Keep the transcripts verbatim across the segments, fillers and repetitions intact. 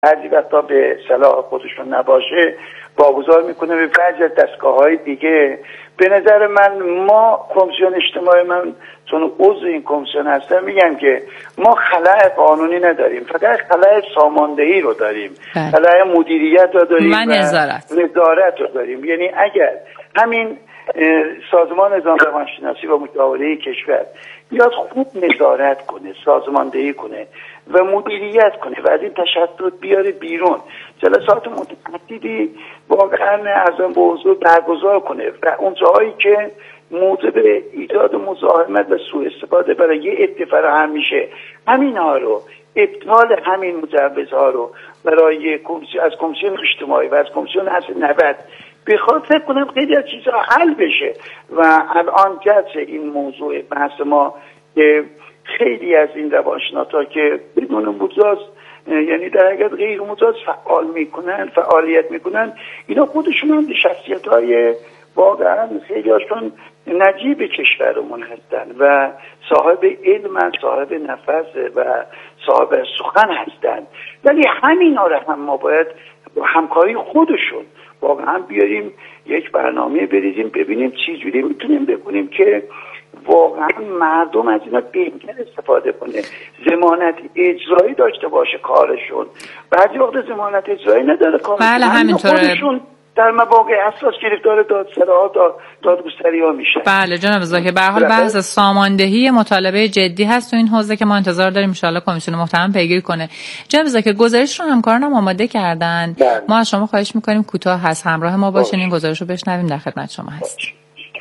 بعضی وقتا به صلاح خودشون نباشه واگذار میکنه به بعضی از دستگاه‌های دیگه. به نظر من ما کمیسیون اجتماعی، من چون عضو این کمیسیون هستم میگم که ما خلأ قانونی نداریم، فقط خلأ ساماندهی رو داریم، خلأ مدیریت رو داریم و نظارت. نظارت رو داریم. یعنی اگر همین سازمان نظام روانشناسی و مشاوره کشور بیاد خوب نظارت کنه، سازماندهی کنه و مدیریت کنه و از این تشدد بیاره بیرون، جلسات متعددی واقعا ارزم به حضور برگزار کنه و اون جاهایی که موجب ایجاد مزاحمت و سوء استفاده برای یه اتفاق هم میشه، همین ها رو، ابطال همین مجوزها رو برای کمیسیون، از کمیسیون اجتماعی و از کمیسیون اصل نود بخواد، فکر کنم خیلی از چیزها حل بشه. و الان جلسه این موضوع بحث ما که خیلی از این روانشناسا که بدون مجاز، یعنی در حقیقت غیر مجاز فعال میکنن، فعالیت میکنن، اینا خودشون هم شخصیت‌های واقعا خیلی هاشون نجیب کشورمون هستن و صاحب علم، صاحب نفس و صاحب سخن هستن، ولی همینا رو هم ما باید با همکاری خودشون واقعا بیاریم یک برنامه بریزیم، ببینیم چجوری میتونیم بکنیم که واقعا مردم از اینا بهتر استفاده کنه، ضمانت اجرایی داشته باشه کارشون. بعضی وقت ضمانت اجرایی نداره کارشون، بله همینطوره، در مواقع حساس گرفتار دادسراها، دادگستری ها میشه. بله جناب زاکر، به هر حال بحث ساماندهی مطالبه جدی هست تو این حوزه که ما انتظار داریم ان شاء الله کمیسیون محترم پیگیری کنه. جناب زاکر، گزارش رو همکارانم آماده کردن، بله. ما از شما خواهش میکنیم کوتاه هست همراه ما باشین، این گزارش رو بشنویم، در خدمت شما هستیم.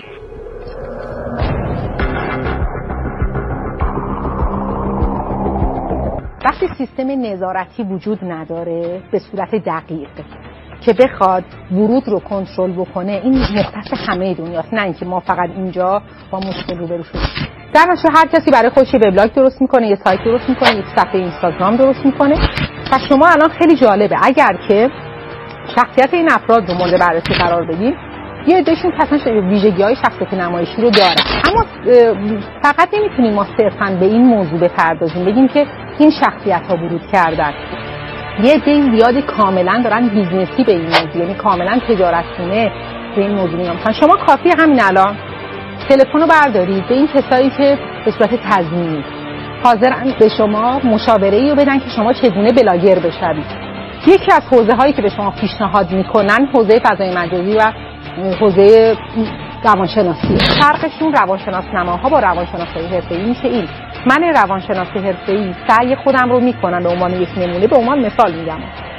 وقتی سیستم نظارتی وجود نداره به صورت دقیق که بخواد ورود رو کنترل بکنه، این مختص همه دنیاست، نه اینکه ما فقط اینجا با مشکل روبرو شدیم. در نتیجه هر کسی برای خودش یه وبلاگ درست میکنه، یه سایت درست میکنه، یک صفحه اینستاگرام درست میکنه و شما الان خیلی جالبه اگر که شخصیت این افراد رو مورد بررسی قرار بدیم، یه عدهشون اصلا ویژگی‌های شخصیت نمایشی رو داره، اما فقط نمیتونیم ما صرفاً به این موضوع بپردازیم بگیم که این شخصیت‌ها ورود کردن. یه عده زیاد کاملا دارن بیزنسی به این موضوع، یعنی کاملا تجارتگونه به این موضوع میان. شما کافی همین الان تلفن رو بردارید به این کسایی که به صورت تضمینی حاضرن به شما مشاوره‌ای رو بدن که شما چگونه بلاگر بشوید. یکی از حوزه‌هایی که به شما پیشنهاد میکنن حوزه فضای مجازی و حوزه روانشناسی. فرقشون روانشناس نماها با روانشناسای حرفه‌ای میشه این: من روانشناس حرفه‌ای سعی خودم رو میکنم به عنوان یک نمونه، به عنوان مثال میگم،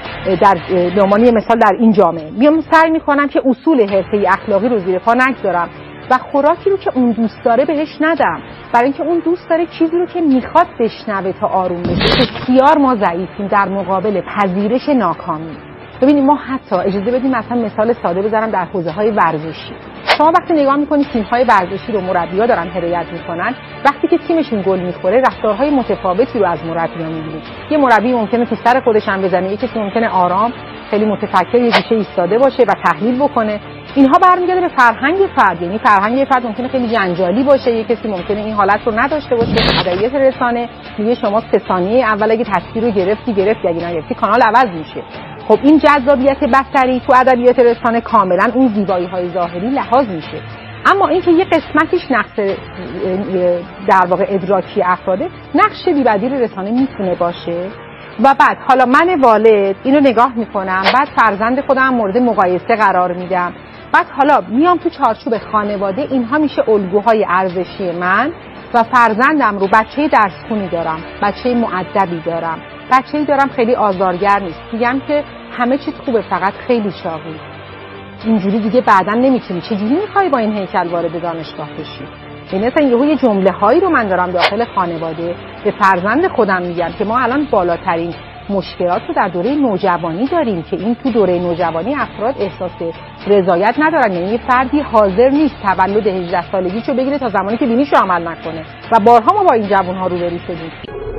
در به عنوان یک مثال در این جامعه میام سعی میکنم که اصول حرفه‌ای اخلاقی رو زیر پا نگذارم و خوراکی رو که اون دوست داره بهش ندم، برای اینکه اون دوست داره چیزی رو که میخواد بشنوه تا آروم بشه. بسیار ما ضعیفیم در مقابل پذیرش ناکامی. ببینید ما حتی اجازه بدیم مثلا مثال ساده بزنم در حوزه‌های ورزشی. شما وقتی نگاه می‌کنید تیم‌های ورزشی رو مربی‌ها دارن هدایت می‌کنن، وقتی که تیمشون گل می‌خوره رفتارهای متفاوتی رو از مربی‌ها می‌بینید. یه مربی ممکنه تو سر خودش هم بزنه، یکی ممکنه آرام، خیلی متفکر یه گوشه ایستاده باشه و تحلیل بکنه. اینها برمیگرده به فرهنگ فرد، یعنی فرهنگ فرد ممکنه خیلی جنجالی باشه، یه کسی ممکنه این حالت رو نداشته باشه. ادبیات رسانه میگه شما سه ثانیه اول اگه تصویر رو گرفتی گرفتی، اگه نگرفتی کانال عوض میشه. خب این جذابیت بصری تو ادبیات رسانه کاملا اون زیبایی‌های ظاهری لحاظ میشه، اما اینکه یه قسمتیش نقص در واقع ادراکی افراده، نقش بی‌بدیل رسانه میتونه باشه. و بعد حالا من والد اینو نگاه میکنم، بعد فرزند خودم مورد مقایسه قرار میدم، بعد حالا میام تو چارچوب خانواده، اینها میشه الگوهای ارزشی من و فرزندم رو بچه درسخونی دارم، بچه مؤدبی دارم، بچه‌ای دارم خیلی آزارگر نیست، میگم که همه چیز خوبه فقط خیلی شاغی، اینجوری دیگه بعداً نمیتونی، چجوری میخوای با این هیکل وارد دانشگاه بشی؟ یعنی مثلا یهو یه جمله هایی رو من دارم داخل خانواده به فرزند خودم میگم که ما الان بالاترین مشکلات رو در دوره نوجوانی داریم که این تو دوره نوجوانی افراد احساس رضایت ندارن، یعنی فردی حاضر نیست تولد هجده سالگیشو بگیره تا زمانی که دینیشو عمل نکنه و بارها ما با این جوان‌ها روبرو شدیم.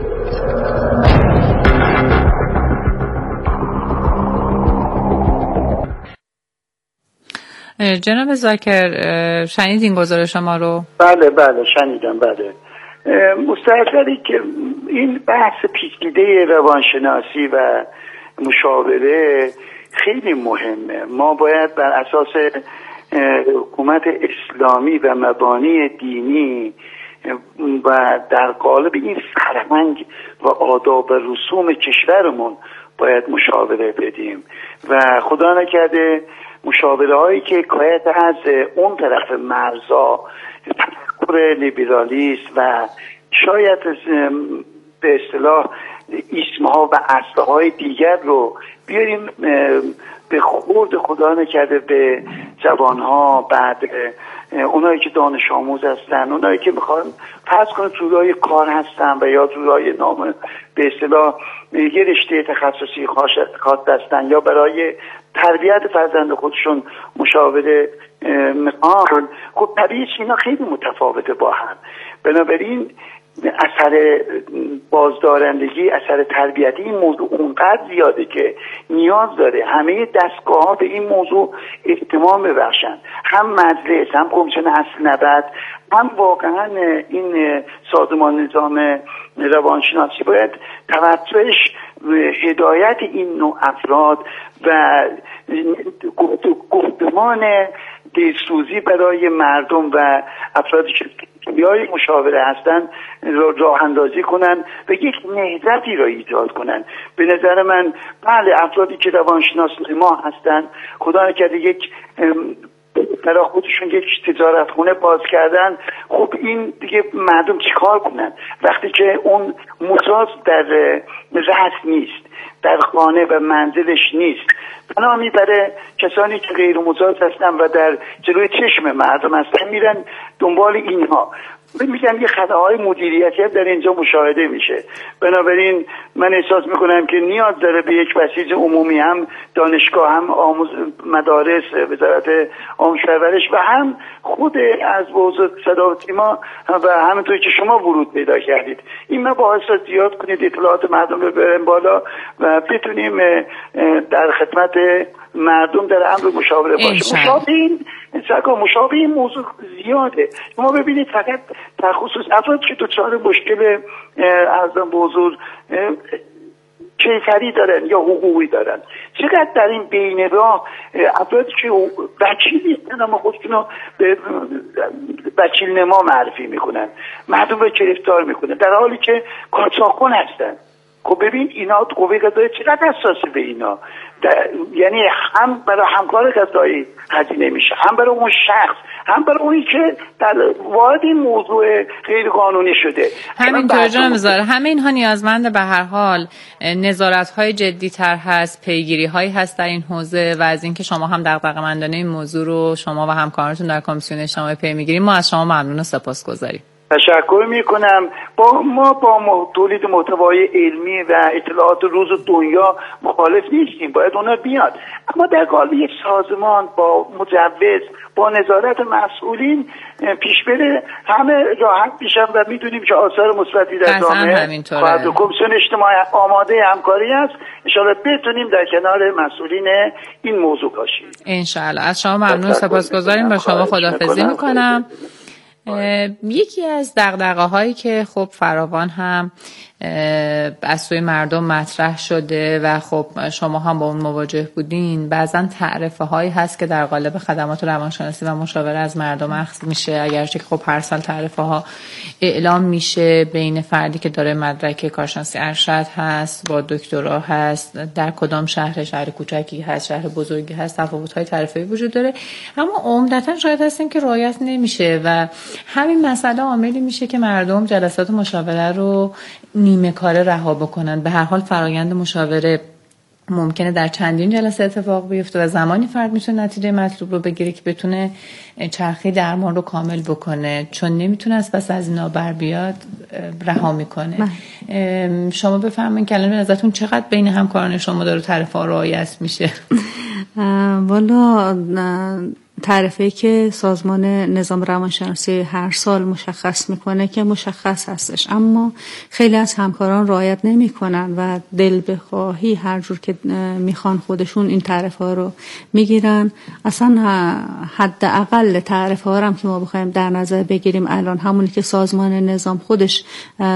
جناب زاکر شنیدین گزارش ما رو؟ بله بله شنیدم. بله مستحضری که این بحث پیچیده روانشناسی و مشاوره خیلی مهمه. ما باید بر اساس حکومت اسلامی و مبانی دینی و در قالب این فرهنگ و آداب و رسوم کشورمون باید مشاوره بدیم و خدا نکرده مشاوره هایی که حکایت از اون طرف مرزا تفکر لیبرالیست و شاید به اصطلاح اسمها و اصلهای دیگر رو بیاریم به خورد خدا نکرده به جوانها، بعد اونایی که دانش آموز هستن، اونایی که میخوان فرض کنه تو راه کار هستن و یا تو راه نام به اصطلاح یه رشته تخصصی خاص هستن یا برای تربیت فرزند خودشون مشاوره میخوان، خب طبیعی اینا خیلی متفاوته با هم. بنابراین اثر بازدارندگی، اثر تربیتی این موضوع اونقدر زیاده که نیاز داره همه دستگاه ها به این موضوع اهتمام ببخشن، هم مجلس، هم کمیسیون اصل نبرد، هم واقعا این سازمان نظام روانشناسی باید توجهش هدایت این نوع افراد و گفتمان دلسوزی برای مردم و افرادی که بیای مشاوره هستن راه اندازی کنن و یک نهضتی را ایجاد کنن. به نظر من بله افرادی که روانشناس ما هستن خدا نکرده یک برای خودشون یک تجارت خونه باز کردن، خب این دیگه مردم چیکار کنن وقتی که اون مزاج در رأس نیست، در خانه و منزلش نیست؟ بنا میبره کسانی که غیر مزاج هستن و در جلوی چشم مردم هستن میرن دنبال اینها. میگم یه خطاهای مدیریتی در اینجا مشاهده میشه. بنابراین من احساس میکنم که نیاز داره به یک بسیج عمومی، هم دانشگاه، هم آموز مدارس، وزارت آموزش و پرورش و هم خود از حوزه صدا و سیما و همونطوری که شما ورود پیدا کردید این مباحث را زیاد کنید، اطلاعات مردم رو ببریم بالا و بتونیم در خدمت مردم در امر مشاوره باشیم. مشابه این سرکار مشابه این موضوع زیاده. شما ببینید فقط در خصوص افرادی که دچار مشکل ارزان به حضور کیفری دارن یا حقوقی دارن، چقدر در این بین راه افرادی که وکیل نیستن اما خودشون رو به وکیل نما معرفی میکنن، مردم رو گرفتار میکنن در حالی که قاچاقچی هستن. خب ببین اینا قوه قضاییه چقدر حساسه به اینا، یعنی هم برای همکار قضایی هزینه میشه، هم برای اون شخص، هم برای اونی که در وارد این موضوع غیر قانونی شده. همینطور جناب وزاره همه اینها نیازمند به هر حال نظارت‌های جدی‌تر هست، پیگیری‌هایی هست در این حوزه و از اینکه شما هم دغدغه‌مندانه این موضوع رو شما و همکارانتون در کمیسیون اجتماعی پی می‌گیریم. ما از شما ممنون و سپاسگزاریم. تشکر میکنم. با ما با تولید محتوای علمی و اطلاعات روز دنیا مخالف نیستیم، باید اونا بیاد، اما در قالب یک سازمان با مجوز با نظارت مسئولین پیش بره همه راحت میشن و میدونیم که آثار مثبتی در جامعه خواهد. کمیسیون اجتماعی آماده همکاری است، ان شاءالله بتونیم در کنار مسئولین این موضوع باشیم. ان شاءالله. از شما ممنون سپاسگزاریم. با شما خداحافظی میکنم. یکی از دغدغه‌هایی که خب فراوان هم از سوی مردم مطرح شده و خب شما هم با اون مواجه بودین، بعضا تعرفه هایی هست که در قالب خدمات روانشناسی و مشاوره از مردم اخذ میشه، اگرچه که خب هر سال تعرفه ها اعلام میشه بین فردی که داره مدرک کارشناسی ارشد هست با دکترا هست، در کدام شهر، شهر کوچکی هست، شهر بزرگی هست، تفاوت های تعرفه‌ای وجود داره، اما عمدتا شاید هستیم که رعایت نمیشه و همین مسئله عاملی میشه که مردم جلسات مشاوره رو نیمه کاره رها بکنن. به هر حال فرآیند مشاوره ممکنه در چندین جلسه اتفاق بیفته و زمانی فرد میتونه نتیجه مطلوب رو بگیره که بتونه چرخه درمان رو کامل بکنه، چون نمیتونه از پس از اینا بر بیاد رها میکنه. شما بفرمایید که الان به نظرتون چقدر بین همکاران شما داره تعرفه ها رعایت میشه؟ والا تعرفه‌ای که سازمان نظام روانشناسی هر سال مشخص میکنه که مشخص هستش، اما خیلی از همکاران رعایت نمیکنن و دل بخواهی هر جور که میخوان خودشون این تعرفه ها رو میگیرن. اصلا حداقل تعرفه ها هم که ما بخوایم در نظر بگیریم الان همونی که سازمان نظام خودش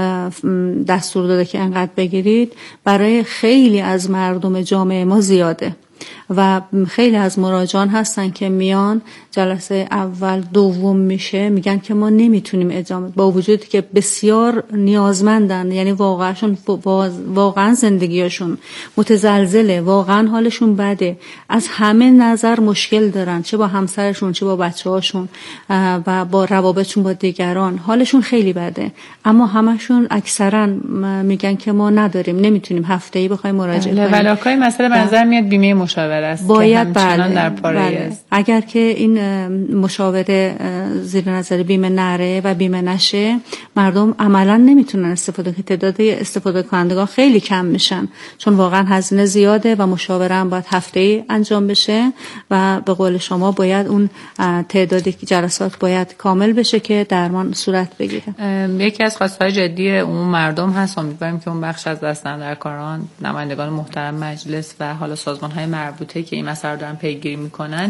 دستور داده که انقدر بگیرید، برای خیلی از مردم جامعه ما زیاده و خیلی از مراجعان هستن که میان جلسه اول دوم میشه میگن که ما نمیتونیم ادامه، با وجودی که بسیار نیازمندن، یعنی واقعاًشون واقعا زندگیشون متزلزله، واقعا حالشون بده، از همه نظر مشکل دارن، چه با همسرشون چه با بچه‌هاشون و با روابطشون با دیگران حالشون خیلی بده، اما همشون اکثرا میگن که ما نداریم، نمیتونیم هفته‌ای بخوایم مراجعه کنیم. ولاکای مسئله به نظر میاد بیمه مشاوره است باید که همچنان بله در پاره بله. است. اگر که این مشاوره زیر نظر بیمه نره و بیمه نشه، مردم عملا نمیتونن استفاده کنن. تعداد استفاده کنندگان خیلی کم میشن چون واقعا هزینه زیاده و مشاوره هم باید هفته‌ای انجام بشه و به قول شما باید اون تعدادی جلسات باید کامل بشه که درمان صورت بگیره. یکی از خواستهای جدی عموم مردم هست، امیدواریم که اون بخش از دستاندرکاران، نمایندگان محترم مجلس و حالا سازمان‌های مربوطه که این مسئله رو دارن پیگیری میکنن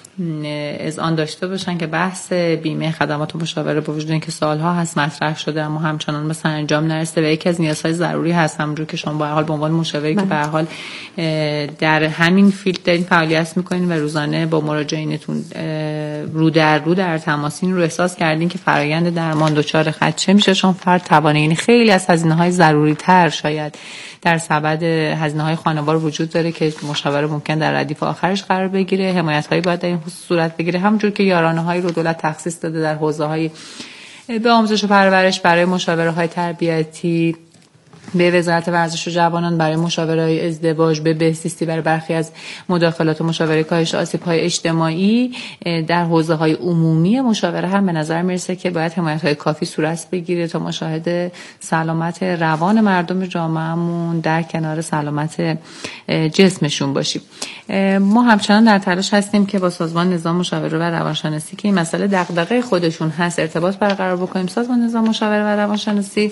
اذعان داشته باشن که بحث بیمه خدمات و مشاوره با وجود اینکه سالها هست مطرح شده اما همچنان به سرانجام نرسیده و یکی از نیازهای ضروری هست، همونجور که شما به هر حال به عنوان مشاوری که به هر حال در همین فیلد دارین فعالیت میکنین و روزانه با مراجعینتون رو در رو در تماسین رو احساس کردین که فرآیند درمان دچار خدشه میشه، چون فرد توانه، یعنی خیلی از هزینه‌های ضروری تر شاید در سبد هزینه‌های خانوار وجود داره که مشاوره ممکن در ردیف آخرش قرار بگیره، حمایت‌هایی باید در این صورت بگیره، همونجور که یارانه‌هایی رو دولت تخصیص داده در حوزه‌های به آموزش و پرورش برای مشاوره‌های تربیتی، به وزارت ورزش و جوانان برای مشاوره‌های ازدواج، به بهزیستی برای برخی از مداخلات مشاوره کاهش آسیب‌های اجتماعی، در حوزه‌های عمومی مشاوره هم به نظر میرسه که باید حمایت‌های کافی صورت بگیره تا مشاهده سلامت روان مردم جامعهمون در کنار سلامت جسمشون باشیم. ما همچنان در تلاش هستیم که با سازمان نظام مشاوره و روانشناسی که این مسئله دغدغه خودشون هست ارتباط برقرار بکنیم. سازمان نظام مشاوره و روانشناسی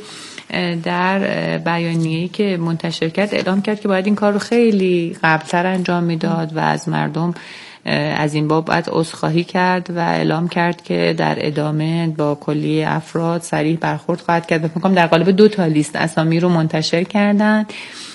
در بیانیه‌ای که منتشر کرد اعلام کرد که باید این کار رو خیلی قبل‌تر انجام میداد و از مردم از این باب باید عذرخواهی کرد و اعلام کرد که در ادامه با کلیه افراد صریح برخورد خواهد کرد. فکر می‌کنم در قالب دو تا لیست اسامی رو منتشر کردن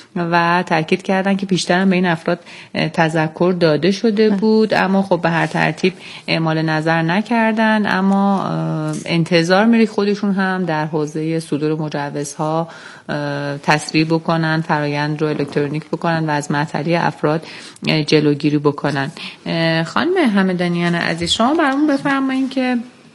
و تاکید کردن که بیشتر هم به این افراد تذکر داده شده بود اما خب به هر ترتیب اعمال نظر نکردن، اما انتظار میره خودشون هم در حوزه صدور مجوزها تسریع بکنن، فرایند رو الکترونیک بکنن و از معطلی افراد جلوگیری بکنن. خانم همدانیان عزیز، شما برامون بفرمایید که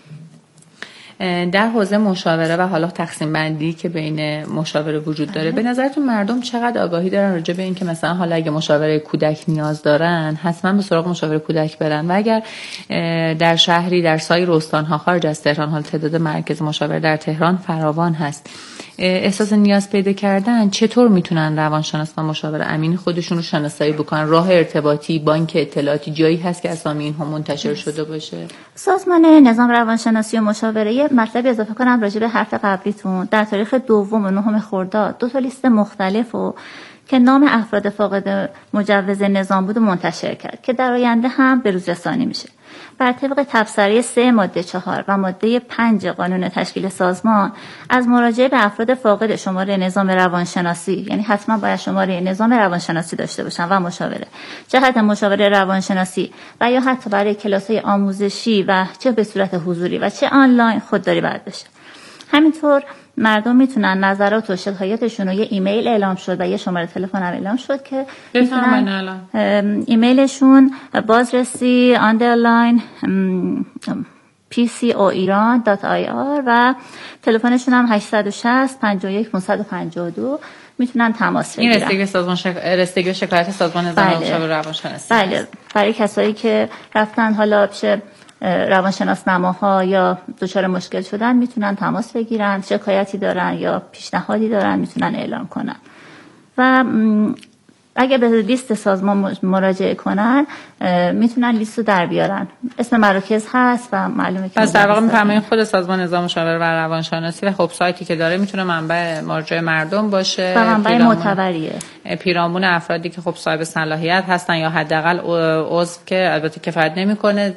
در حوزه مشاوره و حالا تقسیم بندی که بین مشاوره وجود داره، به نظرتون مردم چقدر آگاهی دارن راجع به این که مثلا حالا اگه مشاوره کودک نیاز دارن حتما به سراغ مشاوره کودک برن و اگر در شهری در سایر استان‌ها خارج از تهران، حال تعداد مرکز مشاوره در تهران فراوان هست، احساس نیاز پیدا کردن، چطور میتونن روانشناس و مشاور امین خودشون رو شناسایی بکنن؟ راه ارتباطی، بانک اطلاعاتی جایی هست که اسامی اینها منتشر شده باشه؟ سازمان نظام روانشناسی و مشاوره یه مطلبی اضافه کنم راجع به حرف قبلیتون. در تاریخ دوم و نهم خرداد دو تا لیست مختلف و که نام افراد فاقد مجوز نظام بود و منتشر کرد که در آینده هم به روز رسانی میشه. بر طبق تبصره سه ماده چهار و ماده پنج قانون تشکیل سازمان از مراجعه به افراد فاقد شماره نظام روانشناسی، یعنی حتما باید شماره نظام روانشناسی داشته باشن و مشاوره، جهت مشاوره روانشناسی و یا حتی برای کلاس‌های آموزشی و چه به صورت حضوری و چه آنلاین خودداری باید بشه. همینطور مردم میتونن نظرات و شکایاتشون رو، یه ایمیل اعلام شد و یه شماره تلفن هم اعلام شد که میتونن ایمیلشون بازرسی آندرلاین پی سی او ایران دات آی آر و تلفنشون هم هشت شش صفر پنج یک پنج پنج دو میتونن تماس بگیرن. این رسیدگی سازمان شک... رسیدگی شکایت سازمان نظام مشاوره روانشناسی. بله، برای کسایی که رفتن حالا پیش روانشناس نماها یا دچار مشکل شدن میتونن تماس بگیرن، شکایتی دارن یا پیشنهادی دارن میتونن اعلام کنن. و اگه به لیست سازمان مراجعه کنن میتونن لیست رو در بیارن. اسم مراکز هست و معلومه که پس در واقع میفهمین خود سازمان نظام مشاوره و روانشناسی و خب سایتی که داره میتونه منبع مراجعه مردم باشه و منبع معتبریه، پیرامون افرادی که خب صاحب صلاحیت هستن یا حداقل عضو که البته کفایت نمیکنه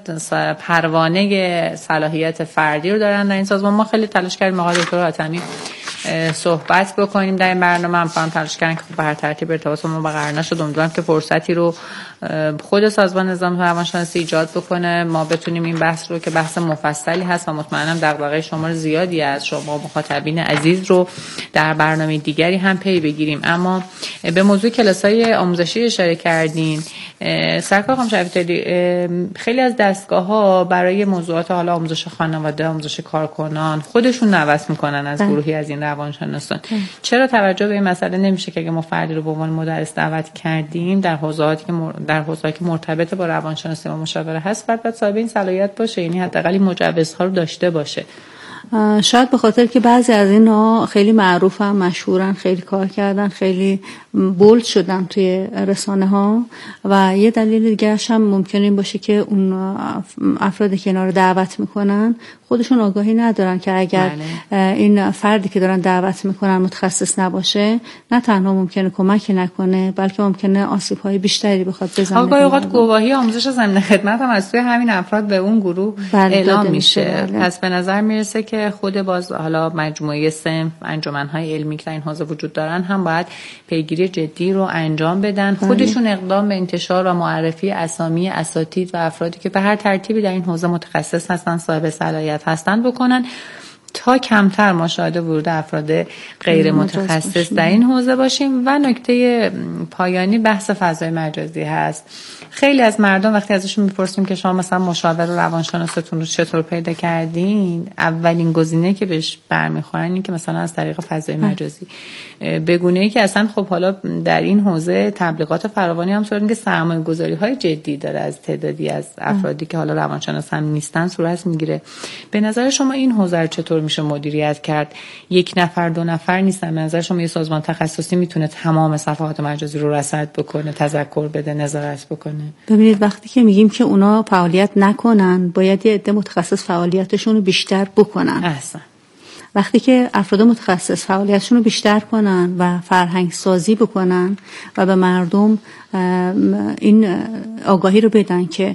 پروانه صلاحیت فردی رو دارن در این سازمان. ما خیلی تلاش کردیم آقای دکتر حاتمی صحبت بکنیم در این برنامه، هم فهم تلاش کردن که به هر ترتیب ارتباط ما برقرار شد. امیدوارم که فرصتی رو خود سازمان نظام روانشناسی ایجاد بکنه ما بتونیم این بحث رو که بحث مفصلی هست و مطمئنم دغدغه شمار زیادی از شما مخاطبین عزیز رو در برنامه دیگری هم پی بگیریم. اما به موضوع کلاس‌های آموزشی اشاره کردین سرکار خانم شریف‌طاهری، خیلی از دستگاه‌ها برای موضوعات حالا آموزش خانواده، آموزش کارکنان خودشون نوسط میکنن از گروهی از این روانشناسان. چرا توجه به این مسئله نمیشه که اگه ما فردی رو به عنوان مدرس دعوت کردیم در حوزه‌ای که مر... در حوزه‌ای که مرتبط با روانشناسی و مشاوره هست بعد صاحب این صلاحیت باشه، یعنی حداقل مجوزها رو داشته باشه؟ شاید به خاطر که بعضی از اینا خیلی معروفن، مشهورن، خیلی کار کردن، خیلی بولد شدن توی رسانه ها و یه دلیل دیگه‌اش هم ممکنه این باشه که اون افرادی که اینا رو دعوت میکنن خودشون آگاهی ندارن که اگر بله. این فردی که دارن دعوت میکنن متخصص نباشه نه تنها ممکنه کمکی نکنه بلکه ممکنه آسیب‌های بیشتری بخواد بزنه. آقای اوقات گواهی آموزش ضمن خدمت هم از توی همین افراد به اون گروه بله اعلام میشه. بله. پس به نظر میرسه که خود باز حالا مجموعه صنف انجمن‌های علمی که در این حوزه وجود دارن هم باید پیگیری جدی رو انجام بدن. بله. خودشون اقدام به انتشار و معرفی اسامی اساتید و افرادی که به هر ترتیبی در این حوزه متخصص هستن، صاحب صلاحیت هستن بکنن تا کمتر ما شاهد ورود افراد غیر متخصص در این حوزه باشیم. و نکته پایانی بحث فضای مجازی هست. خیلی از مردم وقتی ازشون میپرسیم که شما مثلا مشاور و روانشناستون رو چطور پیدا کردین، اولین گزینه که بهش برمیخورن این که مثلا از طریق فضای مجازی، به گونه‌ای که اصلا خب حالا در این حوزه تبلیغات فراوانی هم صورت میگه سرمایه‌گذاری‌های جدی داره از تعدادی از افرادی که حالا روانشناس هم نیستن صورت میگیره. به نظر شما این حوزه رو چطور میشه مدیریت کرد؟ یک نفر دو نفر نیستن. به نظر شما یه سازمان تخصصی میتونه تمام صفحات مجازی رو رصد بکنه، تذکر بده، نظارت بکنه؟ ببینید وقتی که میگیم که اونا فعالیت نکنن باید یه عده متخصص فعالیتشون رو بیشتر بکنن. احسن. وقتی که افراد متخصص فعالیتشون رو بیشتر کنن و فرهنگ سازی بکنن و به مردم این آگاهی رو بدن که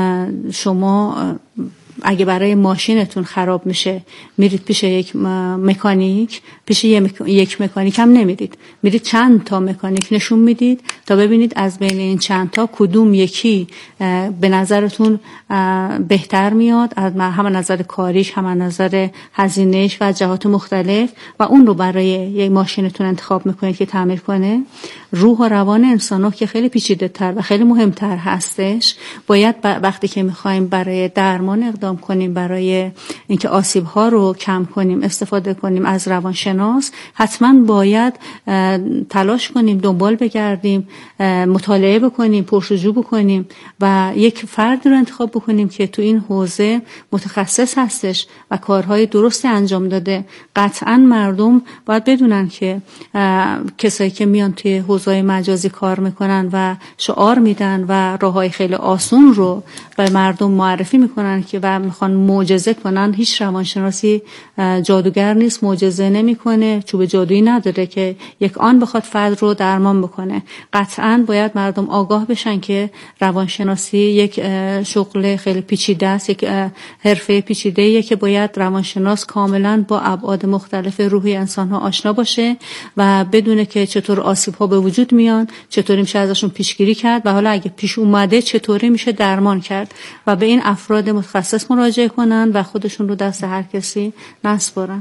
شما اگه برای ماشینتون خراب میشه میرید پیش یک مکانیک، پیش یک مکانیک هم نمیرید، میرید چند تا مکانیک نشون میدید تا ببینید از بین این چند تا کدوم یکی به نظرتون بهتر میاد، از هم نظر کاریش هم نظر هزینهش و جهات مختلف، و اون رو برای یک ماشینتون انتخاب میکنید که تعمیر کنه. روح و روان انسان‌ها که خیلی پیچیده‌تر و خیلی مهمتر هستش، باید وقتی که میخوایم برای درمان اقدام کنیم، برای اینکه آسیب‌ها رو کم کنیم استفاده کنیم از روانشناس، حتما باید تلاش کنیم، دنبال بگردیم، مطالعه بکنیم، پرسجو بکنیم و یک فرد رو انتخاب بکنیم که تو این حوزه متخصص هستش و کارهای درستی انجام داده. قطعا مردم باید بدونن که کسایی که میان توی حوزه مجازی کار میکنن و شعار میدن و راههای خیلی آسون رو به مردم معرفی میکنن که و میخوان معجزه کنن، هیچ روانشناسی جادوگر نیست، معجزه نمیکنه، چوب جادویی نداره که یک آن بخواد فرد رو درمان بکنه. قطعا باید مردم آگاه بشن که روانشناسی یک شغل خیلی پیچیده است، یک حرفه پیچیده‌ایه که باید روانشناس کاملا با ابعاد مختلف روحی انسان‌ها آشنا باشه و بدونه که چطور آسیب‌ها به وجود میان، چطوری میشه ازشون پیشگیری کرد و حالا اگه پیش اومده چطوری میشه درمان کرد و به این افراد متخصص مراجعه کنن و خودشون رو دست هر کسی نسپارن.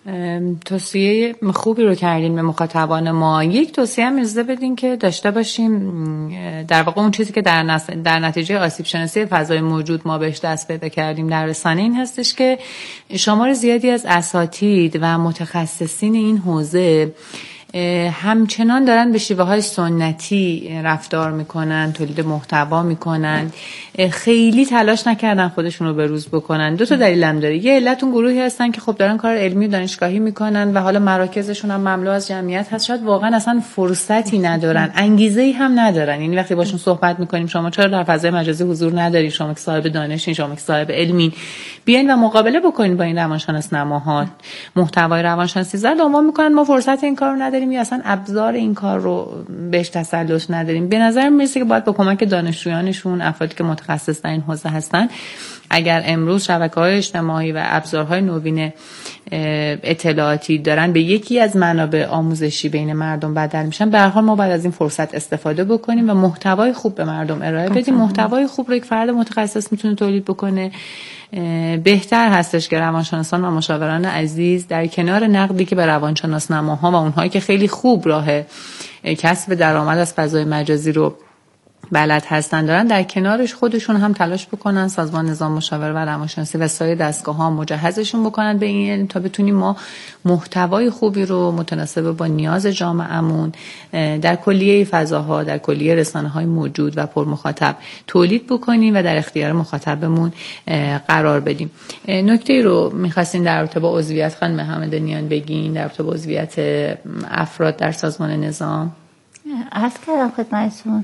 توصیه خوبی رو کردین به مخاطبان ما. یک توصیه هم اجازه بدین که داشته باشیم، در واقع اون چیزی که در, نس... در نتیجه آسیب شناسی فضای موجود ما بهش دست پیدا کردیم در رسانه این هستش که شمار زیادی از اساتید و متخصصین این حوزه همچنان دارن به شیوه های سنتی رفتار میکنن، تولید محتوا میکنن، خیلی تلاش نکردن خودشون رو بروز بکنن. دو تا دلیل هم داره. یه علت اون گروهی هستن که خب دارن کار علمی و دانشگاهی میکنن و حالا مراکزشون هم مملو از جمعیت هست، شاید واقعا اصلا فرصتی ندارن، انگیزه‌ای هم ندارن. یعنی وقتی باشون صحبت میکنیم شما چرا در فضای مجازی حضور ندارید، شما که صاحب دانشین، شما که صاحب علمین، بیاین و مقابله بکنین با این روانشناس نماها، محتوای روانشناسی زد عنوان میکنن ما فرصت این کارو نداریم یا اصلا ابزار این کار رو بهش تسلط نداریم. به نظر میاد که باید با کمک دانشجویانشون، افرادی که متخصص در این حوزه هستن، اگر امروز شبکه‌های اجتماعی و ابزارهای نوین اطلاعاتی دارن به یکی از منابع آموزشی بین مردم بدل میشن، به هر حال ما باید از این فرصت استفاده بکنیم و محتوای خوب به مردم ارائه بدیم. محتوای خوب رو یک فرد متخصص میتونه تولید بکنه. بهتر هستش که روانشناسان و مشاوران عزیز در کنار نقدی که به روانشناس نماها و اونهایی که خیلی خوب راه کسب درآمد از فضای مجازی رو بلد هستن دارن، در کنارش خودشون هم تلاش بکنن، سازمان نظام مشاوره و روانشناسی و سایر دستگاه‌ها مجهزشون بکنن به این تا بتونیم ما محتوای خوبی رو متناسب با نیاز جامعهمون در کلیه فضاها، در کلیه رسانه‌های موجود و پر مخاطب تولید بکنیم و در اختیار مخاطبمون قرار بدیم. نکته رو می‌خواستین در رابطه با عضویت خانم همدانیان بگین، در رابطه با عضویت افراد در سازمان نظام؟ عرض کردم خدمتتون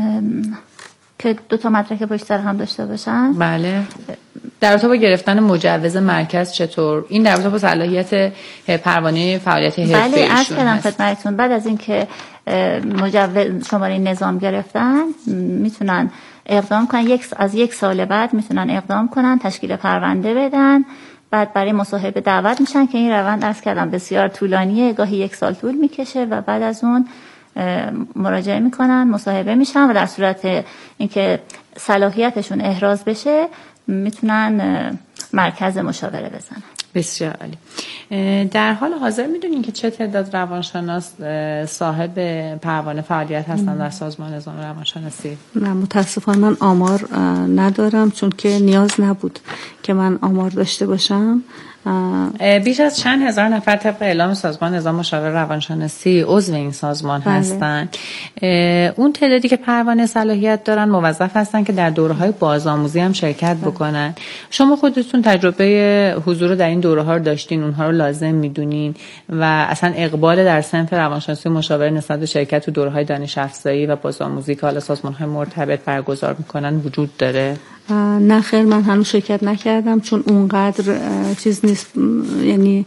که دو تا مدرک پشت سر هم داشته باشن. بله. در رابطه با گرفتن مجوز مرکز چطور؟ این در رابطه با صلاحیت پروانه فعالیت حرفه‌ای ایشون بله عرض کردم خدمتتون. بعد از اینکه مجوز شماره نظام گرفتن میتونن اقدام کنن، یک از یک سال بعد میتونن اقدام کنن، تشکیل پرونده بدن، بعد برای مصاحبه دعوت میشن که این روند عرض کردم بسیار طولانیه، گاهی یک سال طول میکشه و بعد از اون مراجعه میکنن، مصاحبه میشن و در صورت اینکه صلاحیتشون احراز بشه میتونن مرکز مشاوره بزنن. بسیار عالی. در حال حاضر میدونین که چه تعداد روانشناس صاحب پروانه فعالیت هستن در سازمان نظام روانشناسی؟ نه متاسفانه من آمار ندارم، چون که نیاز نبود که من آمار داشته باشم. بیش از چند هزار نفر طبق اعلام سازمان نظام مشاوره روانشناسی عضو این سازمان بله. هستن. اون تعدادی که پروانه صلاحیت دارن موظف هستن که در دوره‌های بازآموزی هم شرکت بله. بکنن. شما خودتون تجربه حضور در این دوره‌ها رو داشتین، اونها رو لازم میدونین و اصلا اقبال در صنف روانشناسی مشاوره نسبت به شرکت تو دوره‌های دانش افزایی و بازآموزی که حالا سازمان‌های مرتبط برگزار میکنن وجود داره؟ نه خیر، من هنوز شرکت نکردم چون اونقدر چیز نیست، یعنی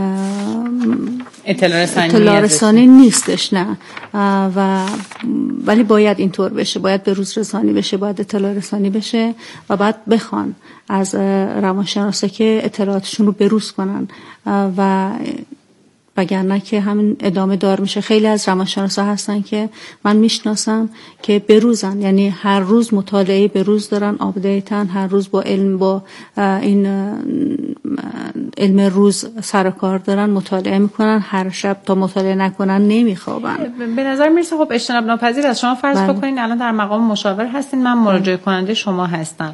اطلاع رسانی, اطلاع رسانی نیستش. نه و ولی باید اینطور بشه، باید به روز رسانی بشه، باید اطلاع رسانی بشه و بعد بخوان از روانشناسا که اطلاعاتشون رو بروز کنن و وگرنه که همین ادامه دار میشه. خیلی از روانشناسا هستن که من میشناسم که بروزن، یعنی هر روز مطالعه بروز دارن، آپدیتن، هر روز با علم با این علم روز سر و کار دارن، مطالعه میکنن، هر شب تا مطالعه نکنن نمیخوابن. به نظر میرسه خب اجتناب ناپذیر است. شما فرض بکنین الان در مقام مشاور هستین، من مراجعه کننده شما هستم،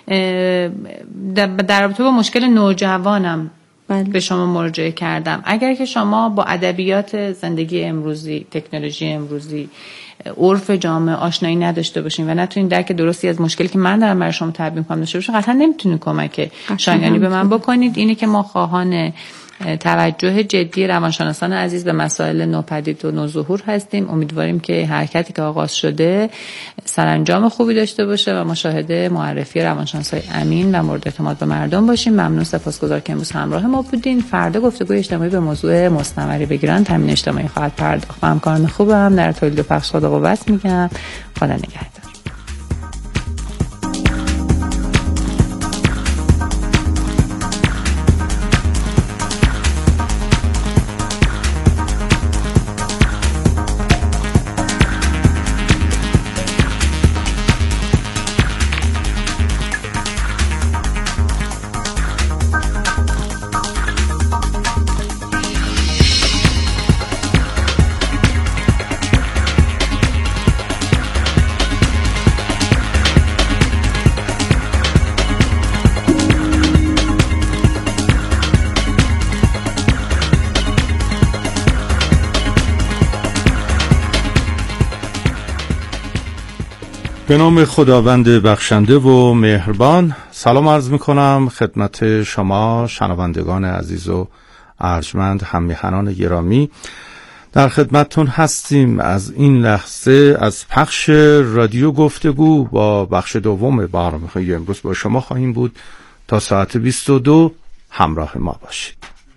در رابطه با مشکل نوجوانم بله. به شما مراجعه کردم. اگر که شما با ادبیات زندگی امروزی، تکنولوژی امروزی، عرف جامعه آشنایی نداشته باشین و نتونین درک درستی از مشکلی که من دارم برای شما تعبیر کنم داشته باشین، قطعا نمیتونید کمک شایانی به من بکنید. اینه که ما خواهان توجه جدی روانشناسان عزیز به مسائل نوپدید و نوظهور هستیم. امیدواریم که حرکتی که آغاز شده سرانجام خوبی داشته باشه و مشاهده معرفی روانشناسای امین و مورد اعتماد به مردم باشیم. ممنون، سپاسگزار که امروز همراه ما بودین. فردا گفتگوی اجتماعی به موضوع مستمری بگیرن تامین اجتماعی خواهد پرداخت. همکاران خوبم در تولید و پخش خدا قوت میگم. خدا نگهدار. به نام خداوند بخشنده و مهربان. سلام عرض می کنم خدمت شما شنوندگان عزیز و ارجمند، هم‌میهنان گرامی. در خدمتتون هستیم از این لحظه از پخش رادیو گفتگو با بخش دوم برنامه امروز با شما خواهیم بود. تا ساعت بیست و دو همراه ما باشید.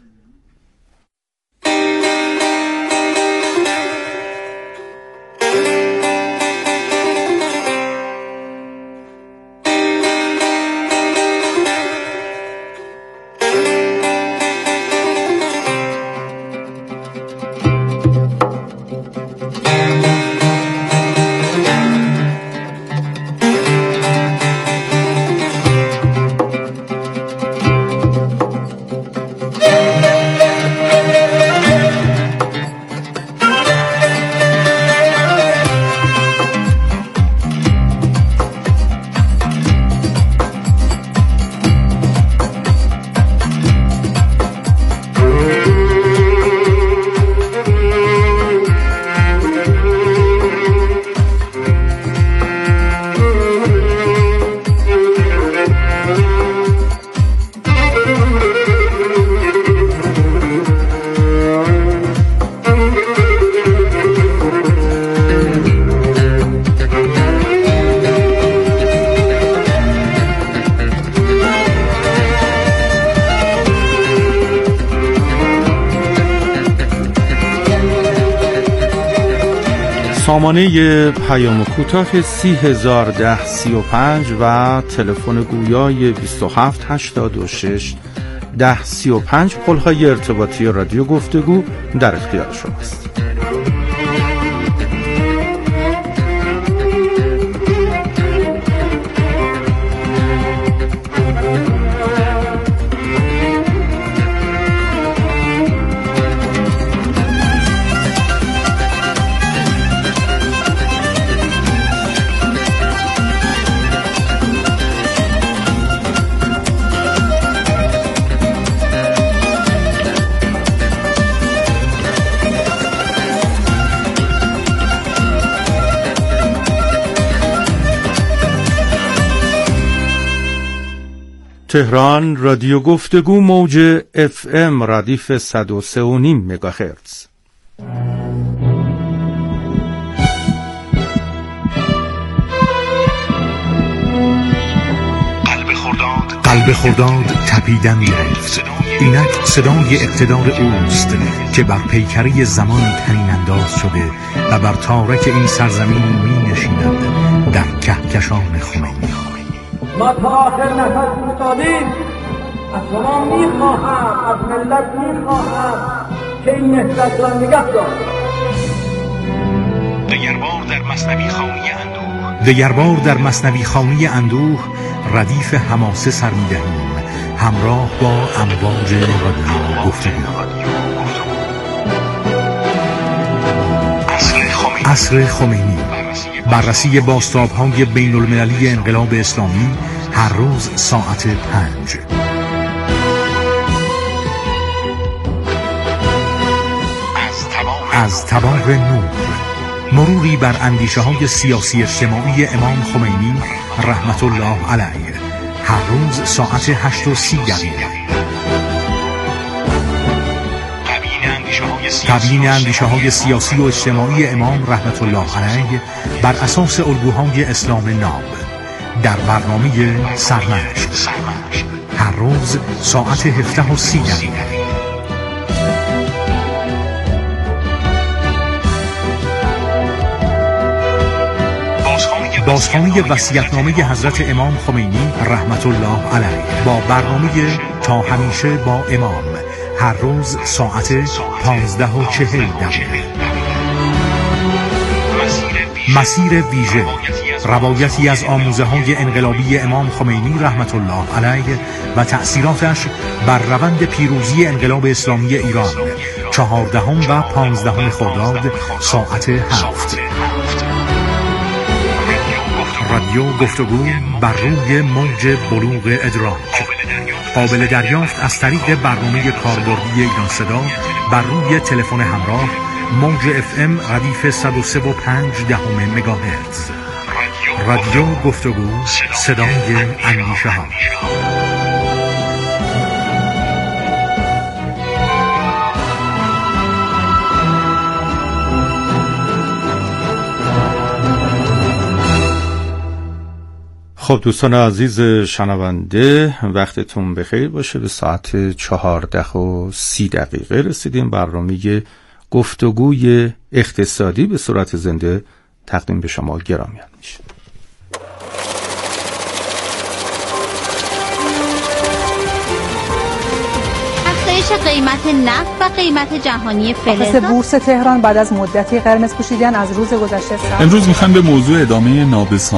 سامانه پیام کوتاه سی هزار ده سی و پنج و تلفن گویای بیست و هفت هشتاد و شش ده سی و پنج پل‌های ارتباطی رادیو گفتگو در اختیار شماست. تهران رادیو گفتگو موج اف ام ردیف صد و سه و نیم مگاهرتز. قلب خرداد قلب خرداد تپیدن گرفت. اینک صدای اقتدار اوست که بر پیکره زمان طنین انداز شده و بر تارک این سرزمین می نشیند در کهکشان خمینی. ما تا آخر نفس می‌کشیم. از شما می‌خواهم، از ملت می‌خواهم که این نهضت را نگه دارید. دگربار در مثنوی خانی اندوه دگربار در مثنوی خانی اندوه ردیف حماسه سر می‌دهیم همراه با امواج رادیو گفتگو. عصر خمینی، بررسی بازتاب‌های بین‌المللی انقلاب اسلامی، هر روز ساعت پنج. از طباق نور، مروری بر اندیشه‌های سیاسی اجتماعی امام خمینی رحمت الله علیه، هر روز ساعت هشت و سی دقیقه. تبیین اندیشه‌های سیاسی و اجتماعی امام رحمت الله علیه بر اساس الگوهای اسلام ناب در برنامه سرمشق، هر روز ساعت هفده و سی دقیقه. بازخوانی وصیت‌نامه حضرت امام خمینی رحمت الله علیه با برنامه تا همیشه با امام، هر روز ساعت پانزده و چهل دقیقه. مسیر ویژه، روایتی از آموزه های انقلابی امام خمینی رحمت الله علیه و تأثیراتش بر روند پیروزی انقلاب اسلامی ایران، چهاردهم و پانزدهم خرداد ساعت هفت. رادیو گفتگو بر روی موج بلوغ ادراک، قابل دریافت از طریق برنامه کاربردی ایران صدا بر روی تلفن همراه موج اف ام ردیف صد و سه و پنج دهم مگاهرتز. رادیو گفتگو، صدای اندیشه ها. خب دوستان عزیز شنونده، وقتتون بخیر باشه. به ساعت چهارده و سی دقیقه رسیدیم. برنامه گفتگوی اقتصادی به صورت زنده تقدیم به شما گرامیان میشه. افزایش قیمت نفت و قیمت جهانی فلز. بورس تهران بعد از مدتی قرمز پوشیدن از روز گذشته. امروز میخوایم به موضوع ادامه نابسامانی